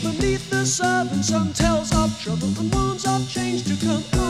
beneath the southern sun tells of trouble and wounds of change to come.